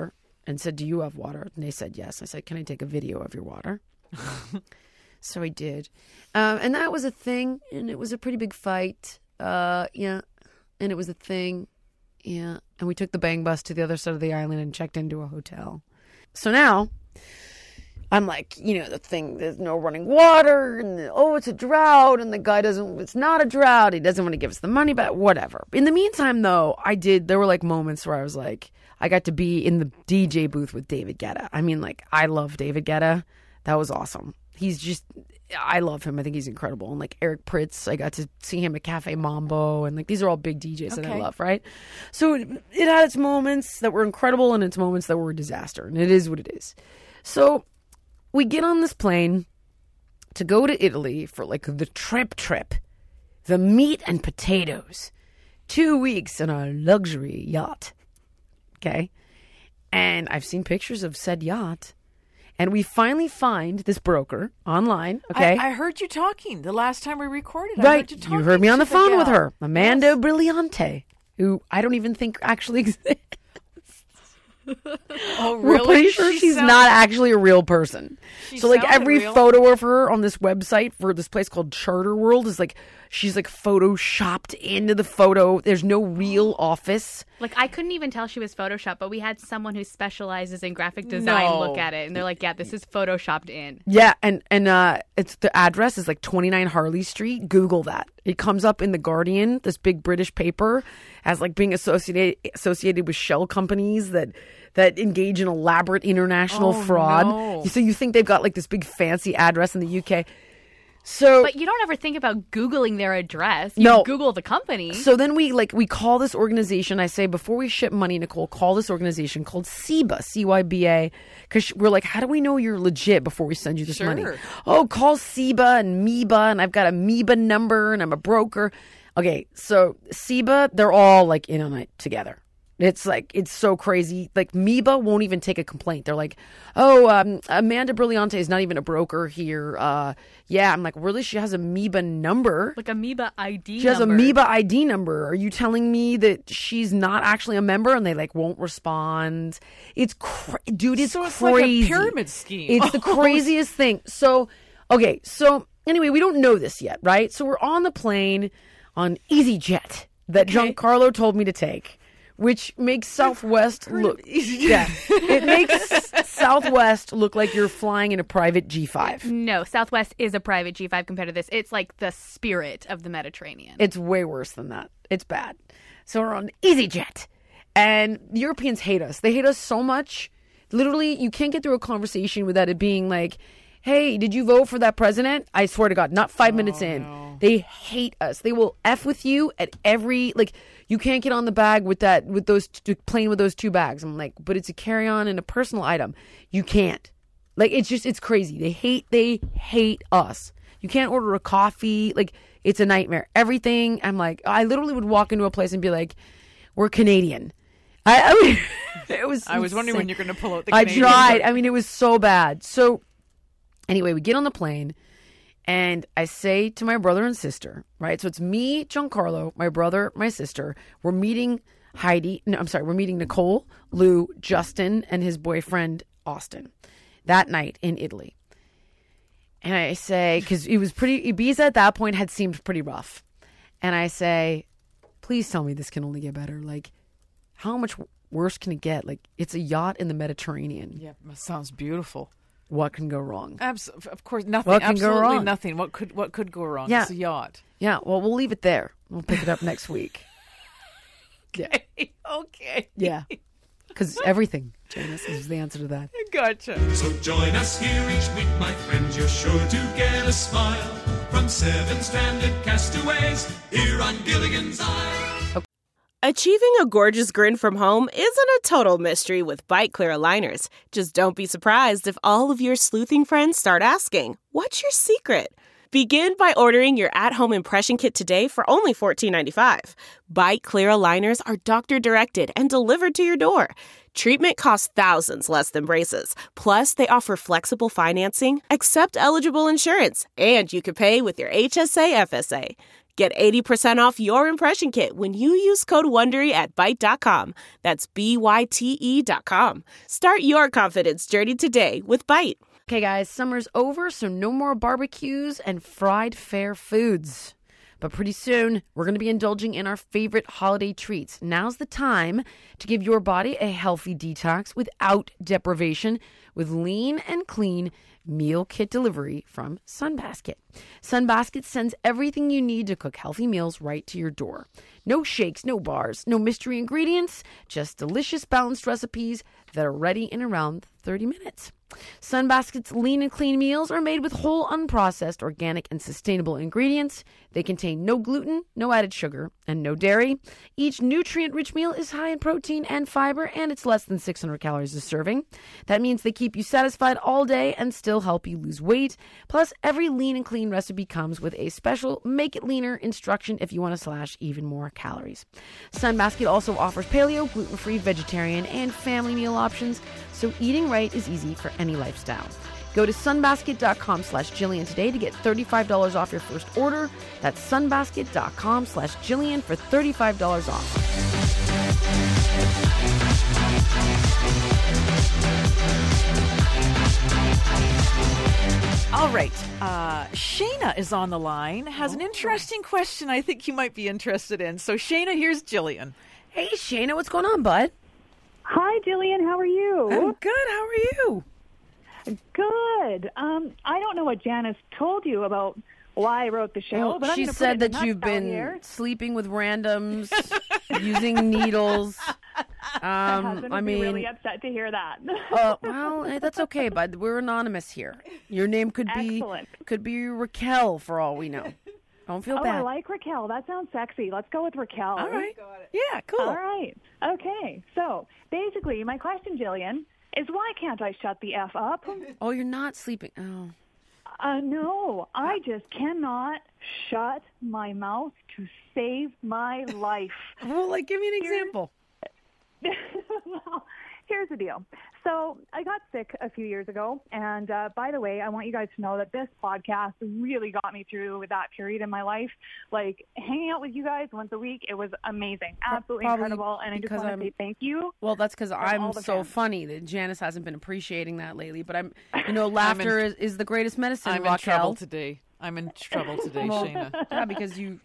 and said, do you have water? And they said yes. I said, can I take a video of your water? So I did. And that was a thing, and it was a pretty big fight. Yeah. And it was a thing. Yeah. And we took the bang bus to the other side of the island and checked into a hotel. So now I'm like, the thing, there's no running water, and it's a drought, and the guy it's not a drought, he doesn't want to give us the money back, whatever. In the meantime, though, there were like moments where I was like, I got to be in the DJ booth with David Guetta. I mean, like, I love David Guetta. That was awesome. I love him. I think he's incredible. And like Eric Pritz, I got to see him at Cafe Mambo, and like these are all big DJs that I love, right? So it had its moments that were incredible and its moments that were a disaster, and it is what it is. So we get on this plane to go to Italy for like the trip, the meat and potatoes, 2 weeks in a luxury yacht. Okay. And I've seen pictures of said yacht. And we finally find this broker online. Okay. I heard you talking the last time we recorded. Right. I heard you talking. You heard me on the phone with her, Amanda Yes. Brilliante, who I don't even think actually exists. Oh, really? We're pretty sure she's not actually a real person. So like sounded every real. photo of her on this website for this place called Charter World is like she's like photoshopped into the photo. There's no real office. Like, I couldn't even tell she was Photoshopped, but we had someone who specializes in graphic design look at it, and they're like, yeah, this is Photoshopped in. Yeah, and it's the address is like 29 Harley Street. Google that. It comes up in The Guardian, this big British paper, as like being associated with shell companies that engage in elaborate international fraud. No. So you think they've got like this big fancy address in the UK. So, But you don't ever think about Googling their address. You No. Google the company. So then we call this organization. I say, before we ship money, Nicole, call this organization called CYBA, CYBA, because we're like, how do we know you're legit before we send you this money? Oh, call CYBA and MEBA, and I've got a MEBA number, and I'm a broker. Okay, so CYBA, they're all like in on it together. It's like, it's so crazy. Like, MEBA won't even take a complaint. They're like, Amanda Brilliante is not even a broker here. Yeah, I'm like, really? She has a MEBA number? Like Amoeba ID She has number. a MEBA ID number. Are you telling me that she's not actually a member? And they like won't respond. It's dude, it's So it's crazy. like a pyramid scheme. It's the craziest thing. So, okay. So anyway, we don't know this yet, right? So we're on the plane on EasyJet that Giancarlo told me to take, which makes Southwest look, it makes Southwest look like you're flying in a private G5. No, Southwest is a private G5 compared to this. It's like the Spirit of the Mediterranean. It's way worse than that. It's bad. So we're on EasyJet, and the Europeans hate us. They hate us so much. Literally, you can't get through a conversation without it being like, hey, did you vote for that president? I swear to God, not 5 minutes in. No. They hate us. They will F with you at every, like, you can't get on the bag with those plane with those two bags. I'm like, but it's a carry-on and a personal item. You can't. Like, it's crazy. They hate us. You can't order a coffee. Like, it's a nightmare. Everything. I'm like, I literally would walk into a place and be like, we're Canadian. I mean, it was. I was wondering insane. when you're going to pull out the Canadian. I tried. I mean, it was so bad. So anyway, we get on the plane. And I say to my brother and sister, right? So it's me, Giancarlo, my brother, my sister. We're meeting we're meeting Nicole, Lou, Justin, and his boyfriend, Austin, that night in Italy. And I say, because Ibiza at that point had seemed pretty rough. And I say, please tell me this can only get better. Like, how much worse can it get? Like, it's a yacht in the Mediterranean. Yeah, that sounds beautiful. What can go wrong? Of course, nothing. What can go Absolutely wrong? nothing. What could go wrong? Yeah. It's a yacht. Yeah, well, we'll leave it there. We'll pick it up next week. Okay. Okay. Yeah. Because everything, Janice, is the answer to that. Gotcha. So join us here each week, my friends. You're sure to get a smile from 7 stranded castaways here on Gilligan's Isle. Achieving a gorgeous grin from home isn't a total mystery with Bite Clear aligners. Just don't be surprised if all of your sleuthing friends start asking, what's your secret? Begin by ordering your at-home impression kit today for only $14.95. Bite Clear aligners are doctor-directed and delivered to your door. Treatment costs thousands less than braces. Plus, they offer flexible financing, accept eligible insurance, and you can pay with your HSA FSA. Get 80% off your impression kit when you use code WONDERY at Byte.com. That's BYTE.com. Start your confidence journey today with Byte. Okay, guys, summer's over, so no more barbecues and fried fair foods. But pretty soon, we're going to be indulging in our favorite holiday treats. Now's the time to give your body a healthy detox without deprivation with lean and clean meal kit delivery from Sunbasket. Sunbasket sends everything you need to cook healthy meals right to your door. No shakes, no bars, no mystery ingredients, just delicious balanced recipes that are ready in around 30 minutes. Sunbasket's lean and clean meals are made with whole, unprocessed, organic, and sustainable ingredients. They contain no gluten, no added sugar, and no dairy. Each nutrient-rich meal is high in protein and fiber, and it's less than 600 calories a serving. That means they keep you satisfied all day and still help you lose weight. Plus, every lean and clean recipe comes with a special Make It Leaner instruction if you want to slash even more calories. Sunbasket also offers paleo, gluten-free, vegetarian, and family meal options, so eating right is easy for any lifestyle. Go to sunbasket.com/Jillian today to get $35 off your first order. That's sunbasket.com/Jillian for $35 off. All right. Shayna is on the line, has an interesting question I think you might be interested in. So, Shayna, here's Jillian. Hey, Shayna, what's going on, bud? Hi, Jillian. How are you? I'm good. How are you? Good. I don't know what Janice told you about why I wrote the show, but she said that you've been sleeping with randoms, using needles. My husband would be really upset to hear that. Well, that's okay, bud. We're anonymous here. Your name could be Raquel for all we know. Don't feel bad. I like Raquel. That sounds sexy. Let's go with Raquel. All right. Yeah, cool. All right. Okay. So basically, my question, Jillian, is why can't I shut the F up? Oh, you're not sleeping. Oh. No, I just cannot shut my mouth to save my life. Well, give me an example. Well, here's the deal. So I got sick a few years ago, and by the way, I want you guys to know that this podcast really got me through that period in my life. Hanging out with you guys once a week, it was amazing, absolutely incredible, and I just want to say thank you. Well, that's because I'm so funny that Janice hasn't been appreciating that lately, but laughter is the greatest medicine, I'm Raquel. in trouble today. Shayna. Yeah, because you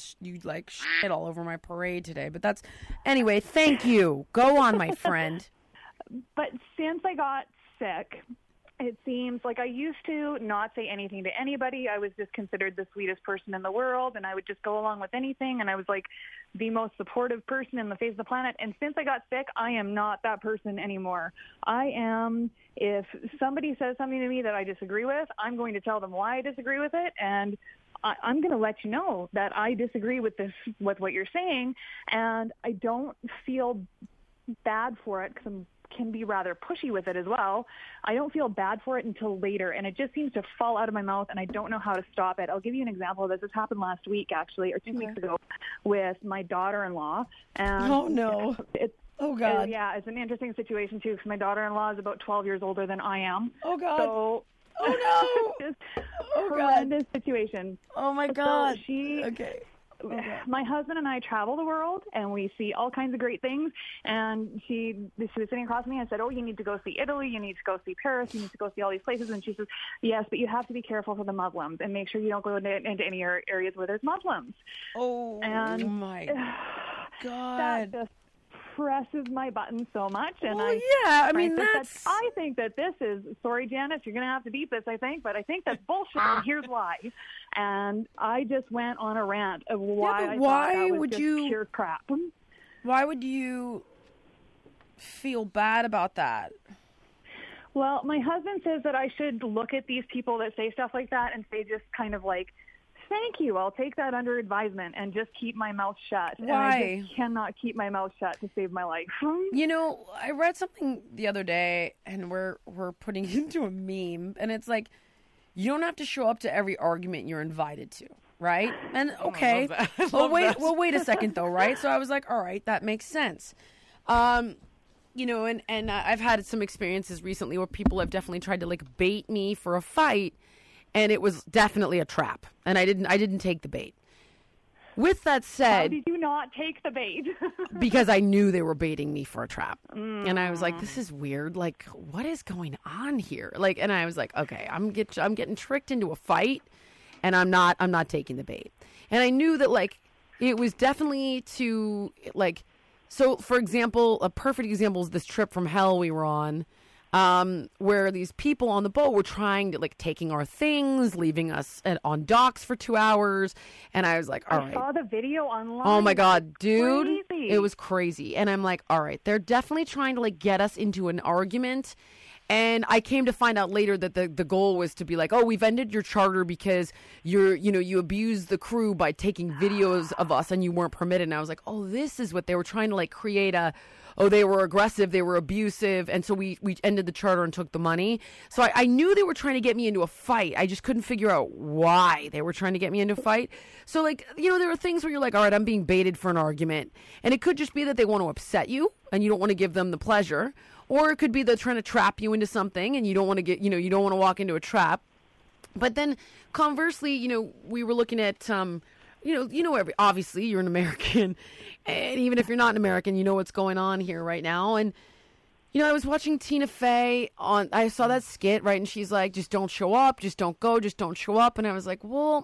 shit all over my parade today. But anyway, thank you. Go on, my friend. But since I got sick, it seems like I used to not say anything to anybody. I was just considered the sweetest person in the world, and I would just go along with anything, and I was the most supportive person in the face of the planet. And since I got sick, I am not that person anymore. I am, if somebody says something to me that I disagree with, I'm going to tell them why I disagree with it, and I'm going to let you know that I disagree with what you're saying, and I don't feel bad for it because can be rather pushy with it as well. I don't feel bad for it until later, and it just seems to fall out of my mouth, and I don't know how to stop it. I'll give you an example of this. This happened last week, actually, or 2 weeks ago, with my daughter-in-law. And oh, no. Oh, God. Yeah, it's an interesting situation, too, because my daughter-in-law is about 12 years older than I am. Oh, God. So, oh, no. Horrendous situation. Oh, my God. So okay. My husband and I travel the world, and we see all kinds of great things. And she was sitting across from me. I said, "Oh, you need to go see Italy. You need to go see Paris. You need to go see all these places." And she says, "Yes, but you have to be careful for the Muslims and make sure you don't go into any areas where there's Muslims." Oh, and my God! That just presses my button so much. And I think that this is, sorry, Janice, you're going to have to beat this, I think, but I think that's bullshit, and here's why. And I just went on a rant of why I thought that was just pure crap. Why would you feel bad about that? Well, my husband says that I should look at these people that say stuff like that and say just kind of thank you, I'll take that under advisement and just keep my mouth shut. Why? And I just cannot keep my mouth shut to save my life. I read something the other day, and we're putting it into a meme, and it's you don't have to show up to every argument you're invited to, right? And okay, wait a second though, right? So I was like, all right, that makes sense. You know, and I've had some experiences recently where people have definitely tried to like bait me for a fight, and it was definitely a trap, and I didn't take the bait. With that said, how did you not take the bait? Because I knew they were baiting me for a trap. And I was like, this is weird. Like, what is going on here? Like, and I was like, okay, I'm getting tricked into a fight, and I'm not taking the bait. And I knew that like it was definitely to like, so for example, a perfect example is this trip from hell we were on. Where these people on the boat were trying to like taking our things, leaving us on docks for 2 hours. And I was like, all right. I saw the video online. Oh my God, dude. Crazy. It was crazy. And I'm like, all right, they're definitely trying to like get us into an argument. And I came to find out later that the goal was to be like, oh, we've ended your charter because you abused the crew by taking videos of us and you weren't permitted. And I was like, oh, this is what they were trying to like create they were aggressive, they were abusive, and so we ended the charter and took the money. So I knew they were trying to get me into a fight. I just couldn't figure out why they were trying to get me into a fight. So like, you know, there are things where you're like, all right, I'm being baited for an argument. And it could just be that they want to upset you and you don't want to give them the pleasure. Or it could be they're trying to trap you into something and you don't want to you don't want to walk into a trap. But then conversely, you know, we were looking at obviously you're an American, and even if you're not an American, you know what's going on here right now. And, you know, I was watching Tina Fey I saw that skit, right? And she's like, just don't show up, just don't go, just don't show up. And I was like, well,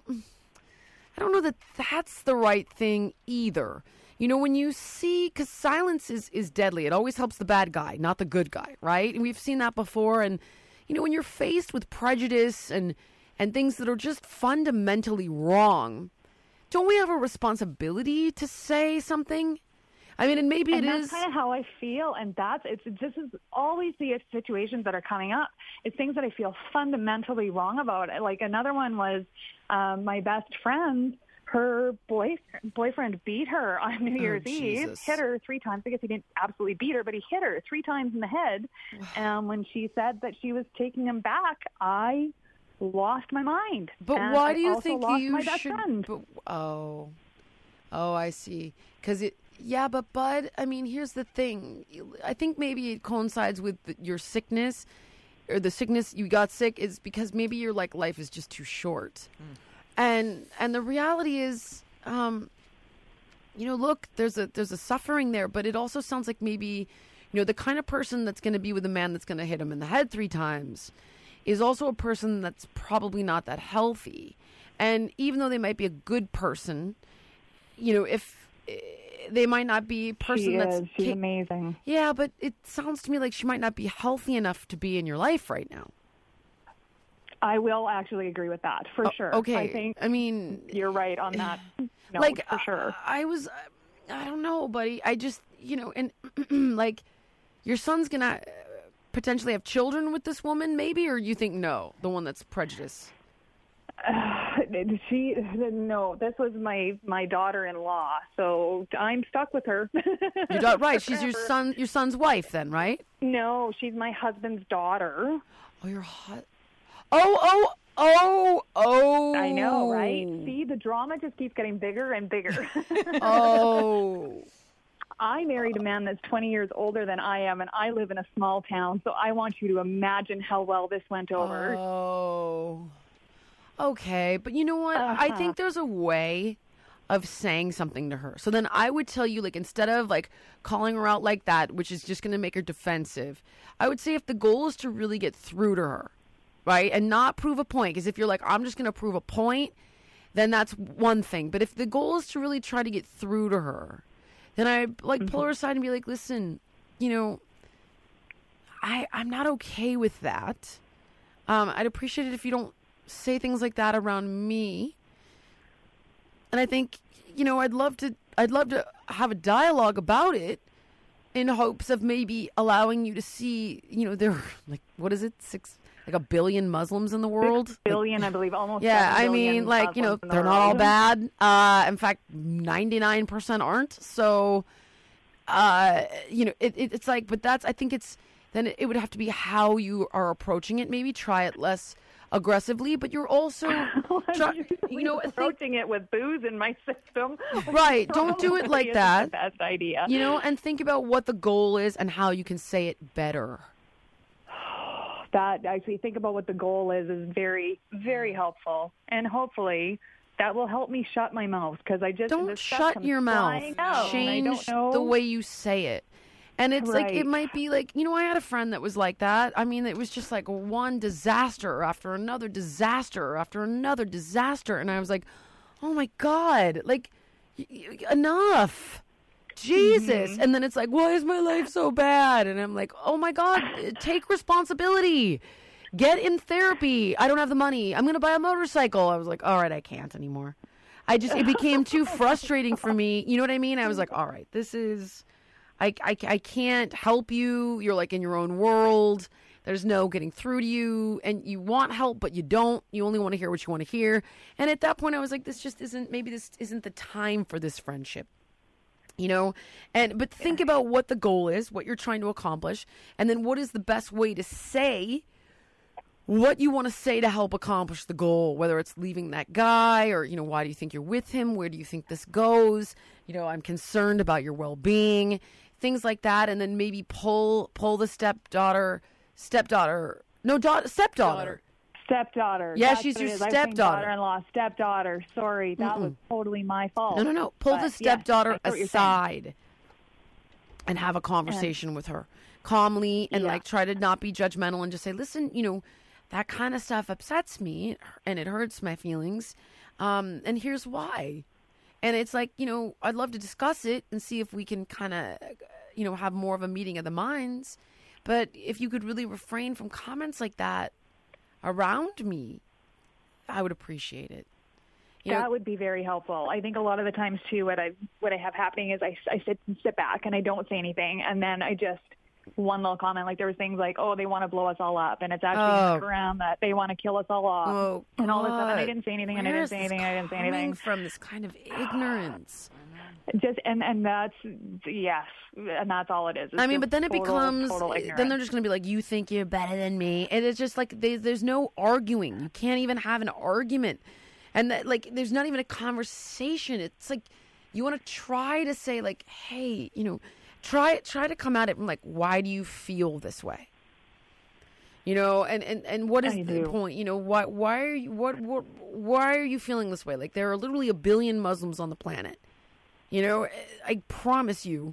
I don't know that that's the right thing either. You know, when you see, because silence is deadly. It always helps the bad guy, not the good guy, right? And we've seen that before. And, you know, when you're faced with prejudice and things that are just fundamentally wrong, don't we have a responsibility to say something? I mean, and maybe it is. That's kind of how I feel, and this is always the situations that are coming up. It's things that I feel fundamentally wrong about. Like another one was my best friend. Her boyfriend beat her on New Year's Eve, hit her 3 times. I guess he didn't absolutely beat her, but he hit her 3 times in the head. When she said that she was taking him back, I lost my mind. But why do you think you should? Oh, I see. Because but Bud, I mean, here's the thing. I think maybe it coincides with your sickness, or the sickness you got sick is because maybe your like life is just too short. And the reality is, look, there's a suffering there, but it also sounds like maybe, you know, the kind of person that's going to be with a man that's going to hit him in the head 3 times is also a person that's probably not that healthy. And even though they might be a good person, you know, if they might not be a person she's amazing. Yeah, but it sounds to me like she might not be healthy enough to be in your life right now. I will actually agree with that, for sure. Okay. I mean, you're right on that note, like, for sure. I don't know, buddy. I just, you know, and like, your son's going to potentially have children with this woman, maybe, or you think no, the one that's prejudiced? No, this was my daughter-in-law, so I'm stuck with her. Right, she's your son's wife then, right? No, she's my husband's daughter. Oh, you're hot. Oh. I know, right? See, the drama just keeps getting bigger and bigger. Oh. I married a man that's 20 years older than I am, and I live in a small town, so I want you to imagine how well this went over. Oh. Okay, but you know what? I think there's a way of saying something to her. So then I would tell you, like, instead of, like, calling her out like that, which is just going to make her defensive, I would say if the goal is to really get through to her, right, and not prove a point, because if you're like, I'm just going to prove a point, then that's one thing. But if the goal is to really try to get through to her, then I pull her aside and be like, listen, you know, I'm not okay with that. I'd appreciate it if you don't say things like that around me. And I think, you know, I'd love to have a dialogue about it in hopes of maybe allowing you to see, you know, there are, like, what is it? 1 billion Muslims in the world? 6 billion, I believe, almost. Yeah, I mean, like, you know, they're not all bad. In fact, 99% aren't. So, you know, it's like, but I think then it would have to be how you are approaching it. Maybe try it less aggressively, but you're also, approaching it with booze in my system. Right. Don't do it like that. The best idea. And think about what the goal is and how you can say it better. That actually, think about what the goal is very, very helpful, and hopefully that will help me shut my mouth, because I just don't shut your mouth. Change the way you say it. And it's like, it might be like, I had a friend that was like that. I mean, it was just like one disaster after another disaster after another disaster. And I was like, oh my God, like, enough. Jesus. Mm-hmm. And then it's like, why is my life so bad? And I'm like, oh my God, take responsibility. Get in therapy. I don't have the money. I'm going to buy a motorcycle. I was like, all right, I can't anymore. It became too frustrating for me. You know what I mean? I was like, all right, this is... I can't help you. You're like in your own world. There's no getting through to you, and you want help, but you don't. You only want to hear what you want to hear. And at that point, I was like, this isn't the time for this friendship, but think about what the goal is, what you're trying to accomplish, and then what is the best way to say what you want to say to help accomplish the goal, whether it's leaving that guy or, why do you think you're with him? Where do you think this goes? I'm concerned about your well-being. Things like that, and then maybe pull the stepdaughter. Yeah, she's your stepdaughter. Daughter-in-law, stepdaughter. Sorry, that was totally my fault. No. Pull the stepdaughter aside and have a conversation with her calmly, and try to not be judgmental and just say, listen, that kind of stuff upsets me and it hurts my feelings, and here's why. And it's like, I'd love to discuss it and see if we can kind of, have more of a meeting of the minds. But if you could really refrain from comments like that around me, I would appreciate it. That would be very helpful. I think a lot of the times, too, what I have happening is I sit back and I don't say anything. And then I just, one little comment, like there was things like, oh, they want to blow us all up. And it's actually around that they want to kill us all off. And all this stuff. And I didn't say anything. And I didn't say anything. I didn't say anything. From this kind of ignorance. And that's, yes. And that's all it is. It's but then it becomes, then they're just going to be like, you think you're better than me. And it's just like, there's no arguing. You can't even have an argument. And there's not even a conversation. It's like, you want to try to say like, hey, try to come at it from like, why do you feel this way? And what is the point? Why are you feeling this way? Like, there are literally 1 billion Muslims on the planet. I promise you,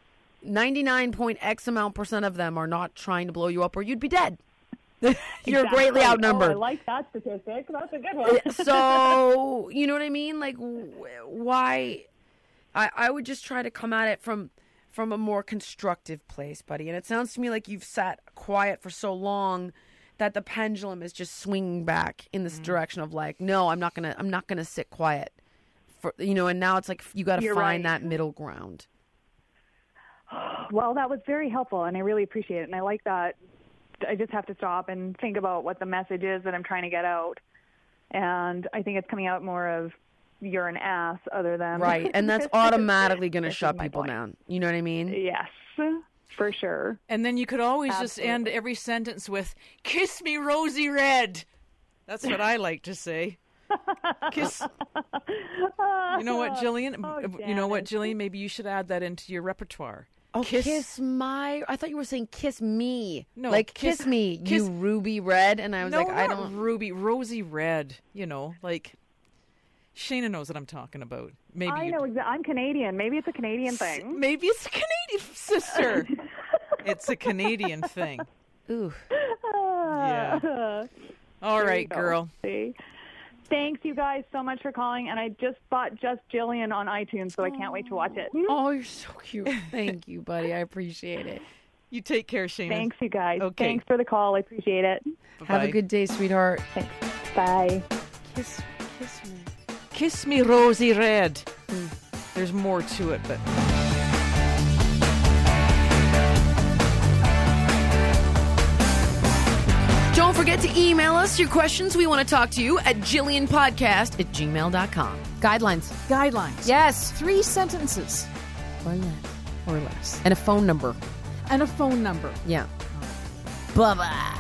99.x amount % of them are not trying to blow you up, or you'd be dead. You're greatly outnumbered. I like that statistic. That's a good one. So, you know what I mean? Like, why? I would just try to come at it from a more constructive place, buddy. And it sounds to me like you've sat quiet for so long that the pendulum is just swinging back in this direction of like, no, I'm not gonna sit quiet. And now it's like you got to find that middle ground. Well, that was very helpful, and I really appreciate it. And I like that. I just have to stop and think about what the message is that I'm trying to get out. And I think it's coming out more of you're an ass other than... Right, and that's automatically going to shut people down. You know what I mean? Yes, for sure. And then you could always just end every sentence with, kiss me, Rosie Red. That's what I like to say. Kiss. You know what, Jillian? Jillian? Maybe you should add that into your repertoire. Oh, kiss my... I thought you were saying kiss me. No. Like, kiss me, you Ruby Red. And I was like, I don't... Ruby. Rosie Red. Like... Shayna knows what I'm talking about. Maybe I know. I'm Canadian. Maybe it's a Canadian thing. Maybe it's a Canadian sister. It's a Canadian thing. Ooh. Yeah. All right, girl. See? Thanks, you guys, so much for calling. And I just bought Just Jillian on iTunes, so I can't wait to watch it. Oh, you're so cute. Thank you, buddy. I appreciate it. You take care, Shayna. Thanks, you guys. Okay. Thanks for the call. I appreciate it. Bye-bye. Have a good day, sweetheart. Thanks. Bye. Kiss me. Kiss me, Rosie Red. There's more to it, but... Don't forget to email us your questions. We want to talk to you at JillianPodcast@gmail.com. Guidelines. Yes. 3 sentences. Or less. Or less. And a phone number. And a phone number. Yeah. Bye-bye.